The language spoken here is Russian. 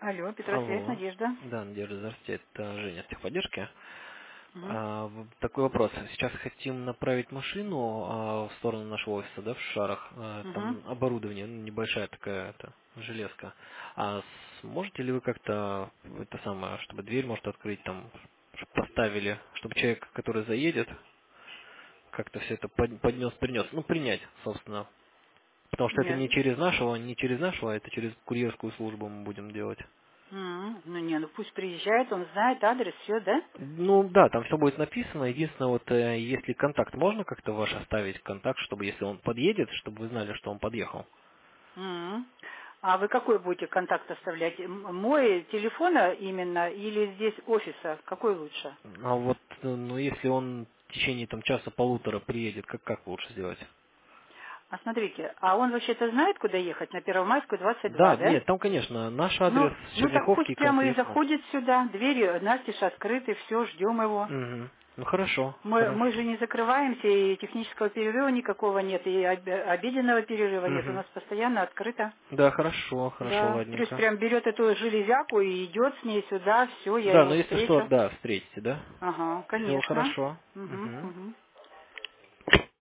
Алло, Петросвязь, Алло. Надежда. Да, Надежда, здравствуйте, это Женя с техподдержки. Мгм. Такой вопрос. Сейчас хотим направить машину в сторону нашего офиса, да, в Шарах. Мгм. Там оборудование, ну, небольшая такая железка. Сможете ли вы как-то это самое, чтобы дверь может открыть, там, чтоб поставили, чтобы человек, который заедет, как-то все это поднес, принес, ну, принять, собственно. Потому что это Нет. не через нашего, а это через курьерскую службу мы будем делать. Ну не, ну пусть приезжает, он знает адрес, все, да? Ну да, там все будет написано. Единственное, вот если контакт можно как-то ваш оставить, контакт, чтобы если он подъедет, чтобы вы знали, что он подъехал. М. А вы какой будете контакт оставлять? Мой телефона именно или здесь офиса? Какой лучше? А вот, ну если он в течение там часа-полутора приедет, как лучше сделать? А смотрите, а он вообще-то знает, куда ехать? На Первомайскую, 22, Да, да? нет, там, конечно, наш адрес Ну так Черняховский, пусть прямо и конкретно. заходит сюда. Двери настежь открыты, все, ждем его. Мгм. Ну хорошо, Мы хорошо. же не закрываемся, и технического перерыва никакого нет, и обеденного перерыва нет. У Мгм. нас постоянно открыто. Да, хорошо, хорошо, Да. То есть ладненько. прям берет эту железяку и идет с ней сюда, все, я Да, его ну если что, встречу. да, встретите, да? Ага, Все конечно. хорошо. Угу, Мгм. угу.